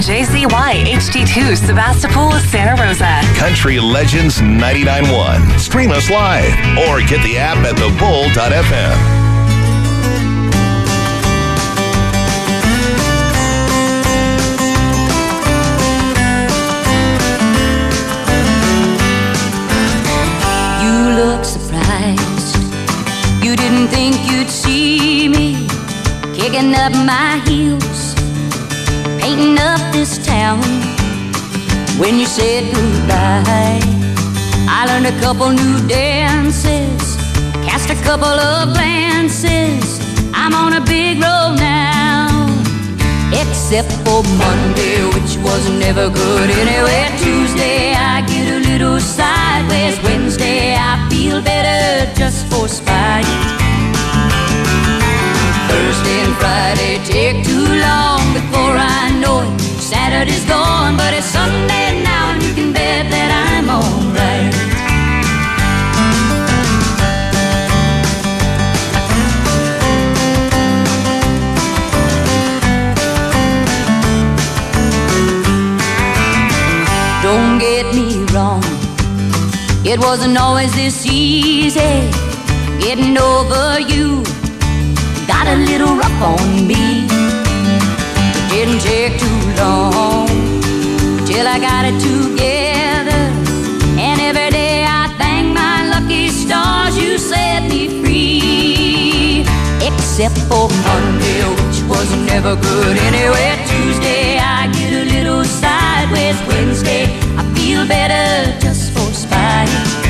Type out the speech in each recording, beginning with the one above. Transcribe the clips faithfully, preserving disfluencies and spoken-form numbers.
K J Z Y H D two Sebastopol, Santa Rosa. Country Legends ninety-nine point one. Stream us live or get the app at the bull dot f m. Look surprised. You didn't think you'd see me kicking up my heels, painting up this town. When you said goodbye, I learned a couple new dances, cast a couple of glances. I'm on a big road now, except for Monday, which was never good anyway. Tuesday I get a little sideways. Wednesday I feel better just for spite. Thursday and Friday take too long before I know it. Saturday's gone, but it's Sunday now, and you can bet that I'm alright. Don't get me wrong, it wasn't always this easy getting over you. Got a little rough on me. It didn't take too long till I got it together. And every day I thank my lucky stars you set me free. Except for Monday, which was never good anyway. Tuesday I get a little sideways. Wednesday I feel better just for spite.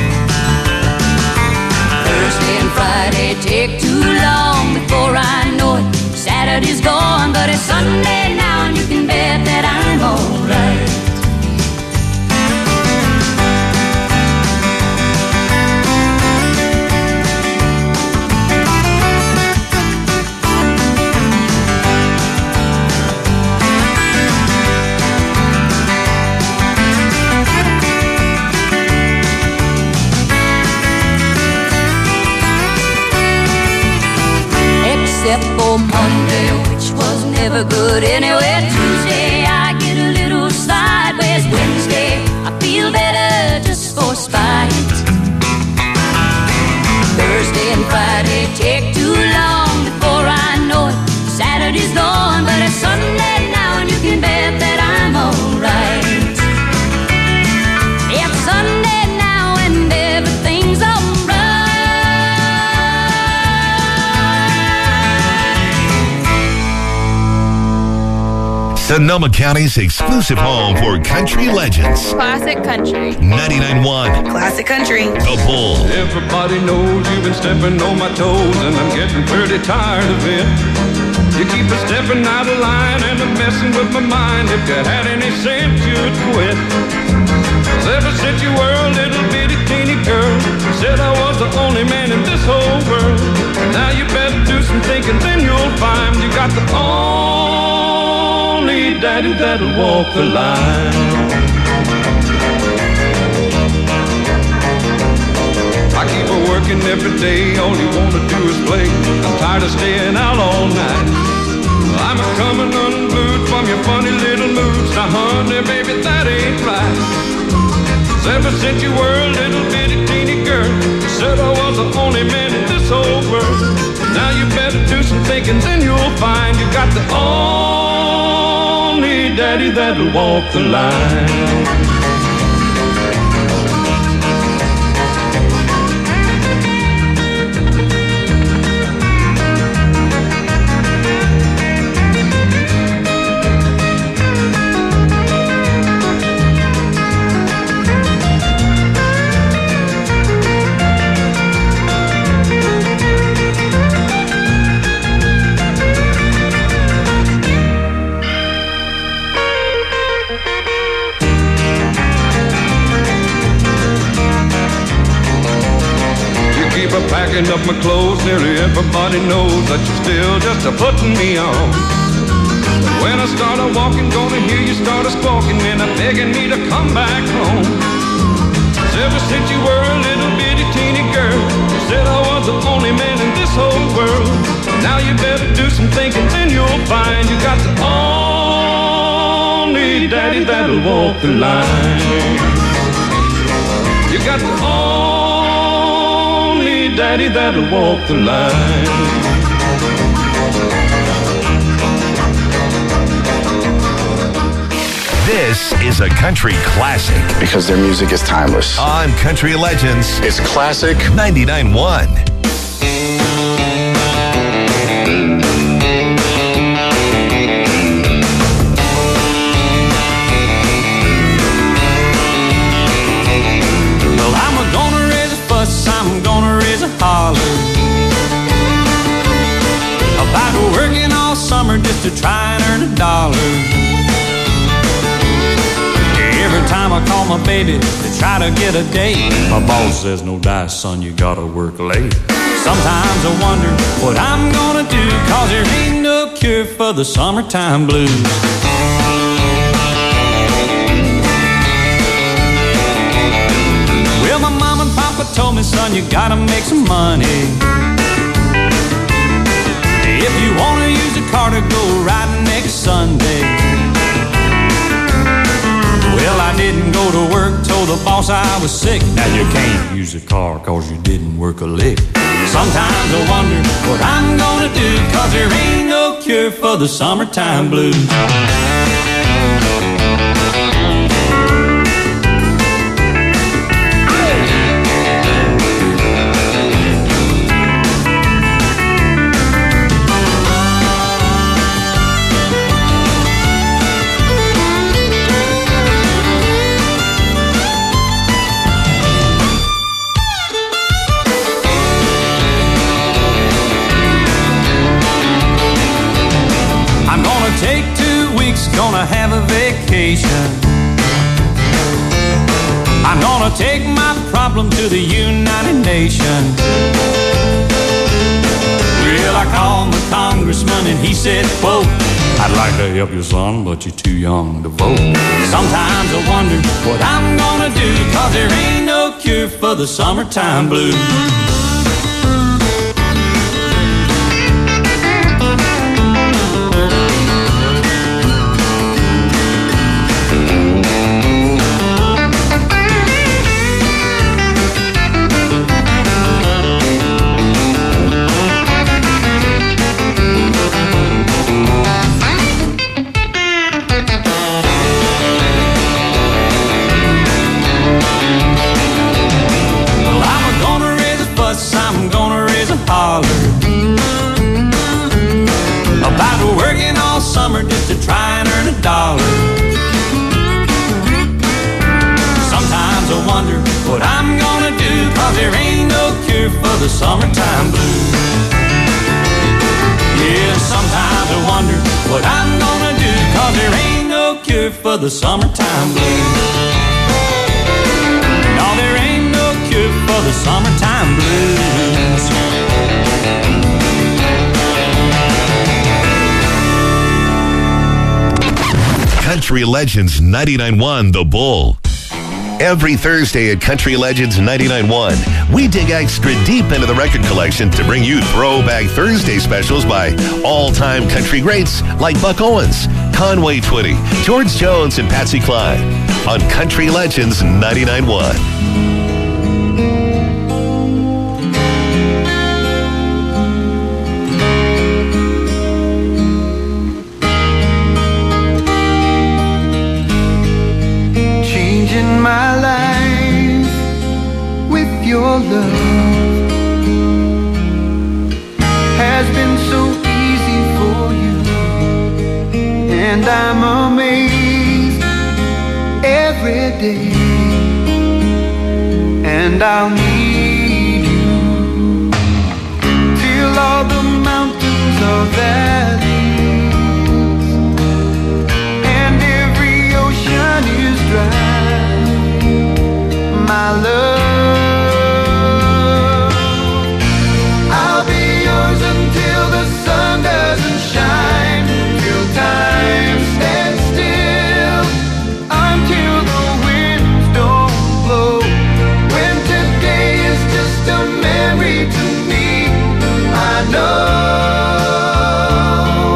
Thursday and Friday take too long before I know it. Saturday's gone, but it's Sunday now, and you can bet that I'm alright. Except for Monday, which was never good anyway. Tuesday I get a little sideways. Wednesday I feel better just for spite. Thursday and Friday take too long before I know it. Saturday's gone, but it's Sunday now, and you can bet that I'm alright. It's Sunday now and everything's alright. Sonoma County's exclusive home for country legends. Classic country. ninety-nine point one. Classic country. The Bull. Everybody knows you've been stepping on my toes, and I'm getting pretty tired of it. You keep a stepping out of line and I'm messing with my mind. If you had any sense, you'd quit. 'Cause ever since you were a little bitty teeny girl, you said I was the only man in this whole world. Now you better do some thinking, then you'll find you got the only daddy that'll walk the line. I keep a working every day, all you wanna do is play. I'm tired of staying out all night. I'm a coming unglued from your funny little moods. Now honey, baby, that ain't right. 'Cause ever since you were a little bitty teeny girl, you said I was the only man in this whole world. Now you better do some thinking, then you'll find you got the only daddy that'll walk the line. Packing up my clothes, nearly everybody knows that you're still just a putting me on. When I start a walking, gonna hear you start a squawking and I'm begging me to come back home. 'Cause ever since you were a little bitty teeny girl, you said I was the only man in this whole world. Now you better do some thinking, then you'll find you got the only only daddy that'll walk the line. You got the only daddy that'll walk the line. This is a country classic. Because their music is timeless. On Country Legends. It's classic. ninety-nine point one. Well, I'm gonna raise a fuss, I'm gonna raise a holler about working all summer just to try and earn a dollar. Every time I call my baby to try to get a date, my boss says, no dice, son, you gotta work late. Sometimes I wonder what I'm gonna do, cause there ain't no cure for the summertime blues. Well, my mom and papa told me, son, you gotta make some money. If you wanna use a car to go riding next Sunday. Well, I didn't go to work, told the boss I was sick. Now you can't use a car cause you didn't work a lick. Sometimes I wonder what I'm gonna do, cause there ain't no cure for the summertime blues. Take two weeks, gonna have a vacation. I'm gonna take my problem to the United Nations. Well, I called the congressman and he said, quote, I'd like to help you, son, but you're too young to vote. Sometimes I wonder what I'm gonna do, cause there ain't no cure for the summertime blues. About working all summer just to try and earn a dollar. Sometimes I wonder what I'm gonna do, cause there ain't no cure for the summertime blues. Yeah, sometimes I wonder what I'm gonna do, cause there ain't no cure for the summertime blues. No, there ain't no cure for the summertime blues. Country Legends ninety-nine point one The Bull. Every Thursday at Country Legends ninety-nine point one, we dig extra deep into the record collection to bring you Throwback Thursday specials by all-time country greats like Buck Owens, Conway Twitty, George Jones, and Patsy Cline on Country Legends ninety-nine point one. My life with your love has been so easy for you, and I'm amazed every day, and I'll need you till all the mountains are valleys and every ocean is dry. My love, I'll be yours until the sun doesn't shine, till time stands still, until the winds don't blow. When today is just a memory to me, I know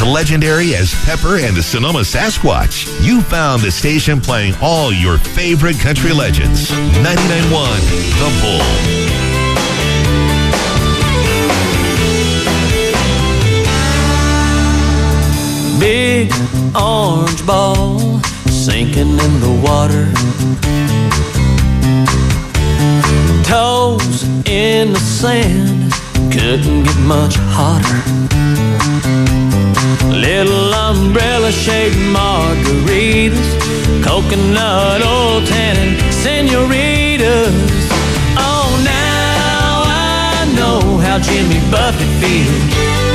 legendary as Pepper and the Sonoma Sasquatch. You found the station playing all your favorite country legends. ninety-nine point one The Bull. Big orange ball sinking in the water, toes in the sand, couldn't get much hotter. Little umbrella-shaped margaritas, coconut oil tannin senoritas. Oh, now I know how Jimmy Buffett feels.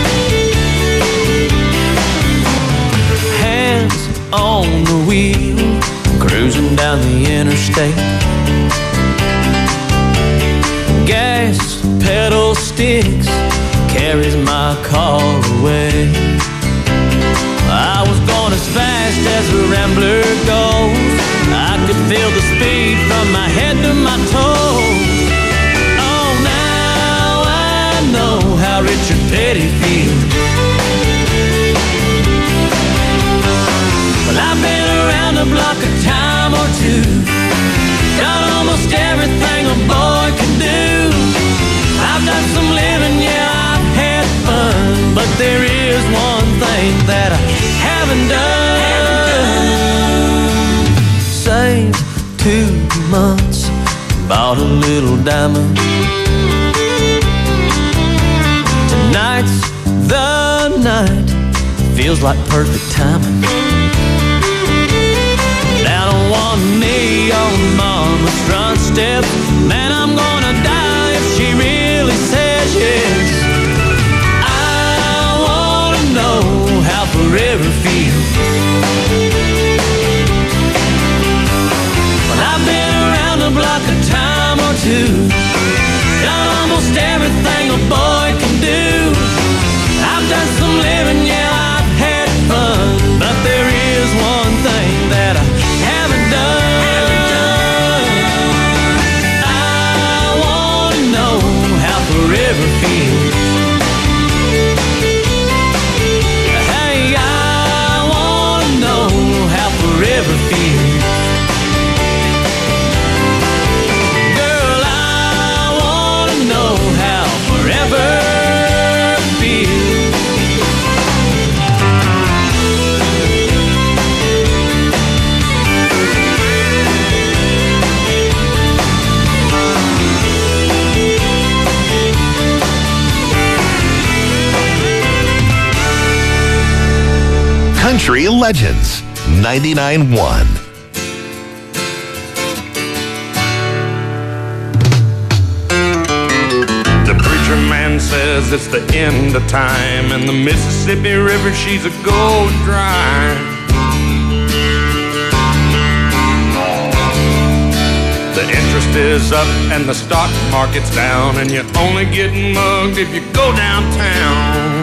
Hands on the wheel, cruising down the interstate. Gas pedal sticks, carries my car away. I was going as fast as a rambler goes. I could feel the speed from my head to my toes. Oh, now I know how Richard Petty feels. Well, I've been around the block a time or two, done almost everything a boy can do. I've done some living, yeah, I've had fun, but there is one thing that I haven't done. Saved two months, bought a little diamond. Tonight's the night, feels like perfect timing. Down on one knee on mama's front step, man, I'm gonna die if she really says yes. I wanna know how forever feels. Well, I've been around the block a time or two, done almost everything a boy can do. I've done some living, yeah, I've had fun, but there is one thing that I haven't done. I wanna know how forever feels. Hey, I wanna know how forever feels. Girl, I wanna know how forever feels. Country Legends, ninety-nine point one. The preacher man says it's the end of time, and the Mississippi River, she's a gold dry. The interest is up and the stock market's down, and you're only getting mugged if you go downtown.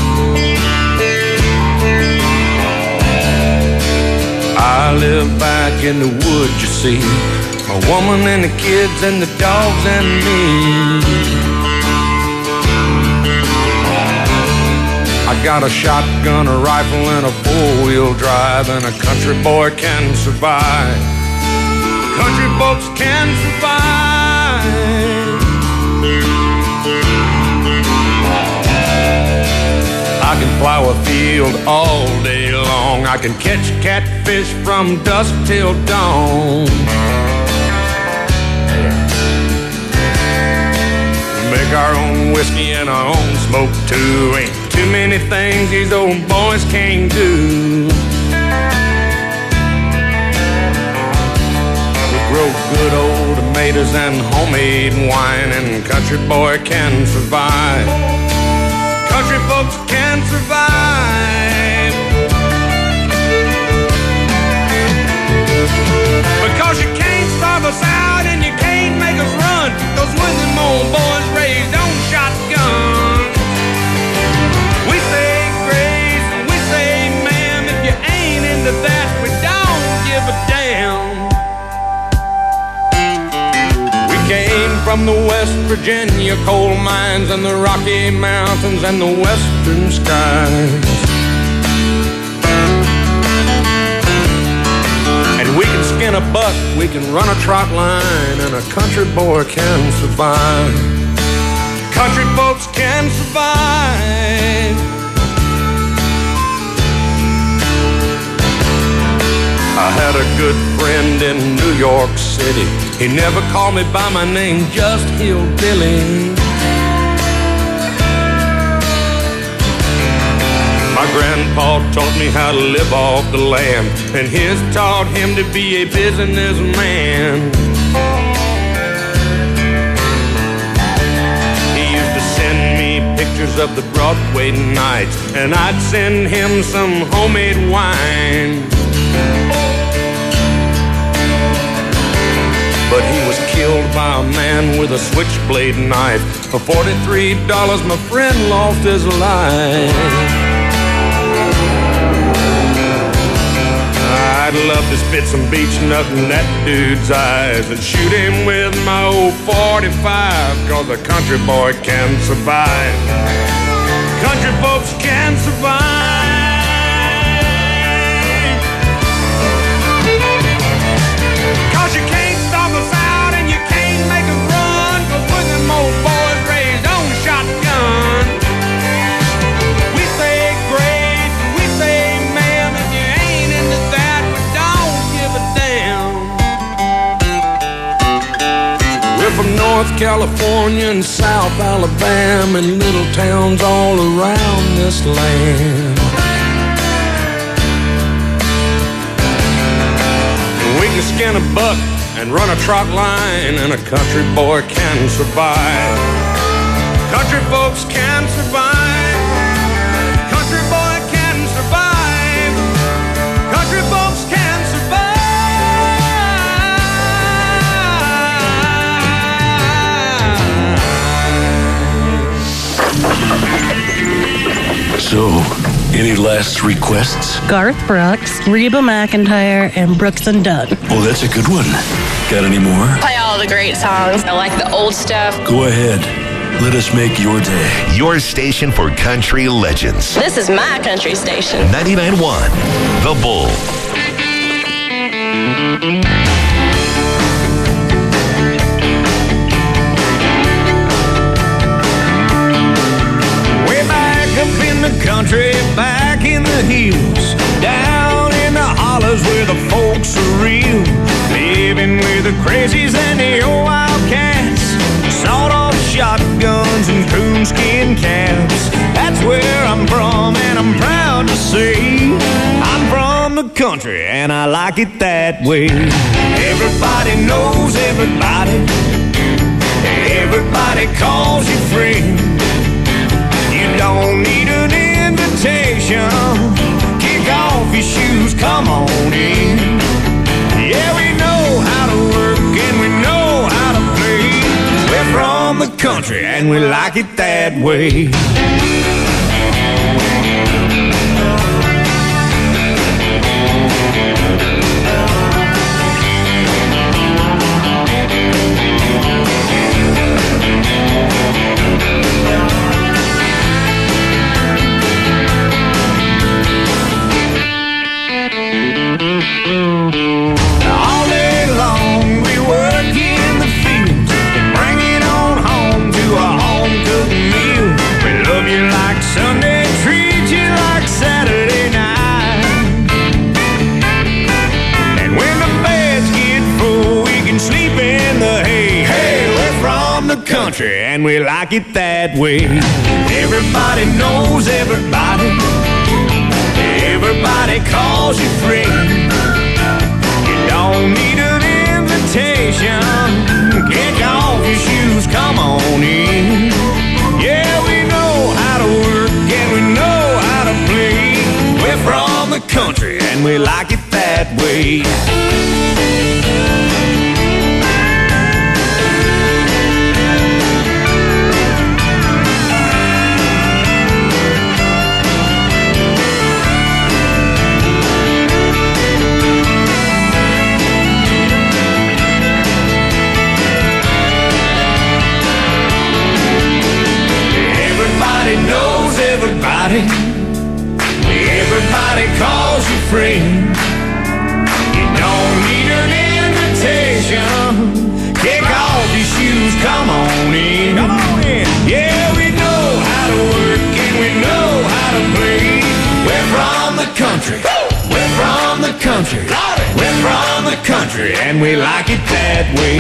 I live back in the woods, you see, my woman and the kids and the dogs and me. I got a shotgun, a rifle, and a four-wheel drive, and a country boy can survive. Country folks can survive. I can plow a field all day long. I can catch catfish from dusk till dawn. Make our own whiskey and our own smoke too. Ain't too many things these old boys can't do. We grow good old tomatoes and homemade wine, and country boy can survive. Country folks can survive. Because you can't starve us out and you can't make us run, 'cause when them old boys raised on shotguns, we say grace and we say ma'am. If you ain't into that, we don't give a damn. We came from the West Virginia coal mines and the Rocky Mountains and the western skies. a buck, we can run a trot line, and a country boy can survive. Country folks can survive. I had a good friend in New York City. He never called me by my name, just Hillbilly. My grandpa taught me how to live off the land, and his taught him to be a businessman. He used to send me pictures of the Broadway nights, and I'd send him some homemade wine. But he was killed by a man with a switchblade knife. For forty-three dollars, my friend lost his life. I'd love to spit some beach nut in that dude's eyes and shoot him with my old forty-five, cause a country boy can survive. Country folks can survive. Cause you can't stop us out and you can't make us run, cause we're them old boys raised on shotgun. We say great, we say ma'am, if you ain't into that, we don't give a damn. We're from North California and South Alabama and little towns all around this land. We can skin a buck and run a trot line, and a country boy can survive. Country folks can survive. Country boy can survive. Country folks can survive. So, any last requests? Garth Brooks, Reba McEntire, and Brooks and Dunn. Oh, that's a good one. Got any more? Play all the great songs. I like the old stuff. Go ahead. Let us make your day. Your station for country legends. This is my country station. ninety-nine point one, The Bull. Country, back in the hills, down in the hollers where the folks are real, living with the crazies and the old wildcats, sawed-off shotguns and coonskin caps. That's where I'm from, and I'm proud to say I'm from the country, and I like it that way. Everybody knows everybody, everybody calls you friend. You don't need an invitation. Kick off your shoes, come on in. Yeah, we know how to work and we know how to play. We're from the country and we like it that way. Country and we like it that way. Everybody knows everybody, everybody calls you friend. You don't need an invitation. Kick off your shoes, come on in. Yeah, we know how to work and we know how to play. We're from the country and we like it that way. Knows everybody, everybody calls you friend. You don't country. We're from the country and we like it that way.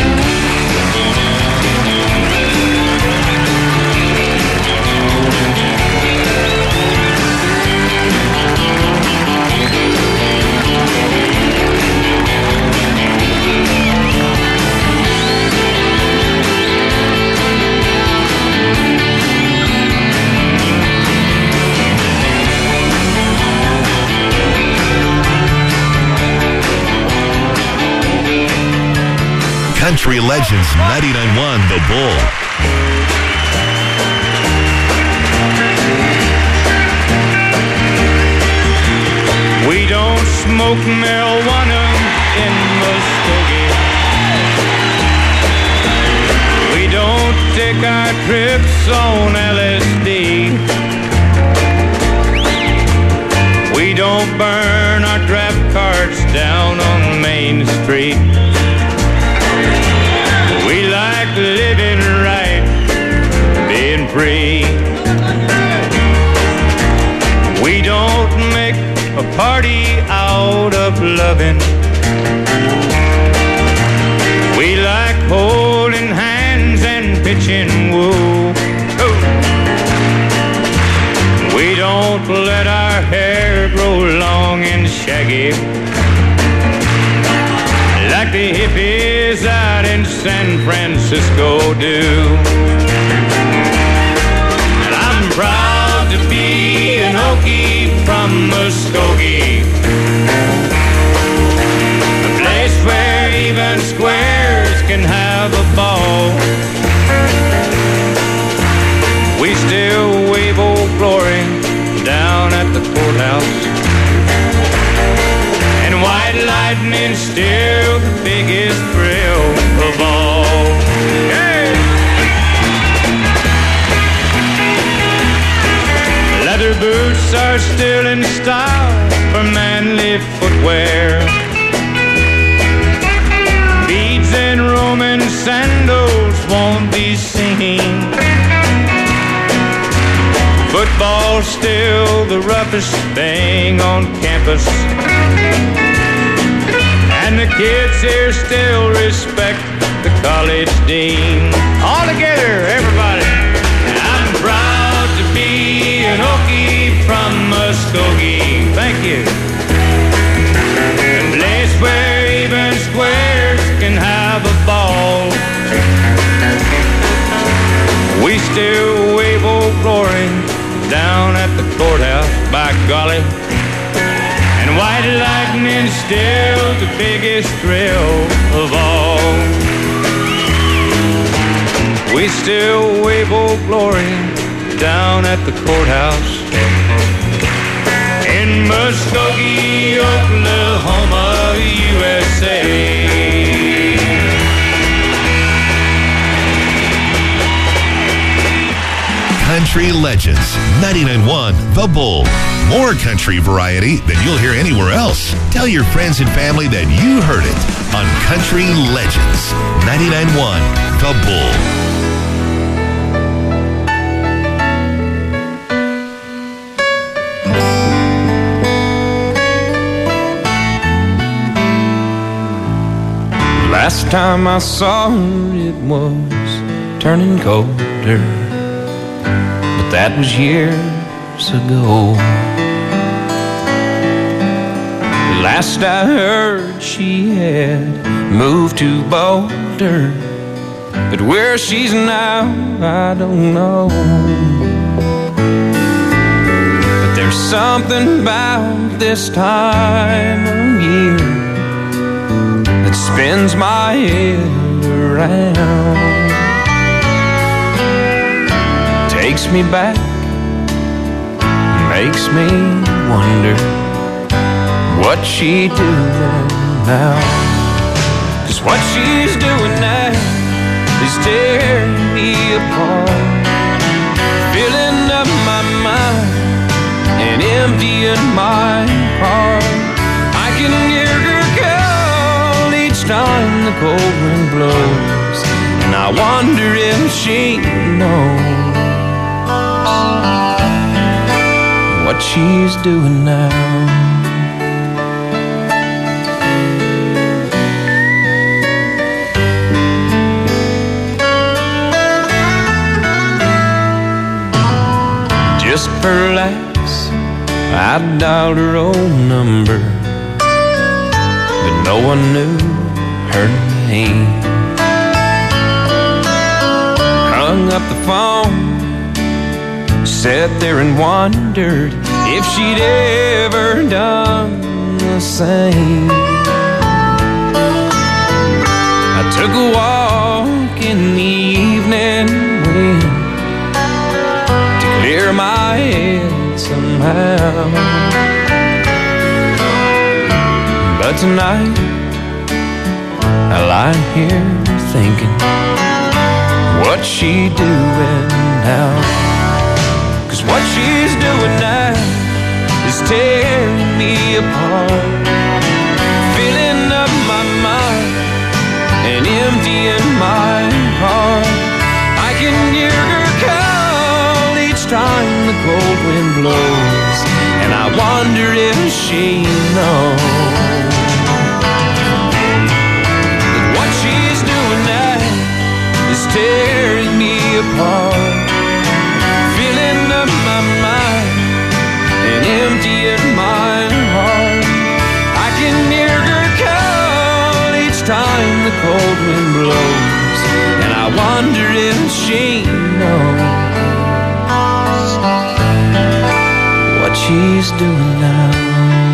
Country Legends ninety-nine point one The Bull. We don't smoke marijuana in Muskogee. We don't take our trips on L S D. We don't burn our draft cards down on Main Street. We like living right, being free. We don't make a party out of loving. We like holding hands and pitching woo. We don't let our hair grow long and shaggy like the hippies out in San Francisco do. And I'm proud to be an Okie from Muskogee, a place where even squares can have a ball. We still wave Old Glory down at the courthouse, and white lightning's still the biggest thrill of all. Hey! Leather boots are still in style for manly footwear. Beads and Roman sandals won't be seen. Football's still the roughest thing on campus, and the kids here still respect the college dean. All together, everybody. I'm proud to be an Okie from Muskogee. Thank you. A place where even squares can have a ball. We still wave Old Glory down at the courthouse, by golly. And white lightning's still the biggest thrill of all. We still wave Old Glory down at the courthouse in Muskogee, Oklahoma, U S A. Country Legends ninety-nine point one The Bull. More country variety than you'll hear anywhere else. Tell your friends and family that you heard it on Country Legends ninety-nine point one The Bull. Last time I saw her, it was turning colder, but that was years ago. Last I heard, she had moved to Boulder, but where she's now, I don't know. But there's something about this time of year that spins my head around, takes me back, makes me wonder what she doing now. 'Cause what she's doing now is tearing me apart, filling up my mind and emptying my heart. I can hear her call each time the cold wind blows, and I wonder if she knows what she's doing now. her laughs, I dialed her own number, but no one knew her name. Hung up the phone, sat there and wondered if she'd ever done the same. I took a walk in the evening wind to clear my head somehow. But tonight I lie here thinking, what's she doing now? 'Cause what she's doing now is tearing me apart, filling up my mind and emptying my heart. I can hear her call each time the cold wind blows, and I wonder if she knows that what she's doing now is tearing me apart, filling up my mind and emptying my heart. I can hear her call each time the cold wind blows, and I wonder if she knows what she's doing now.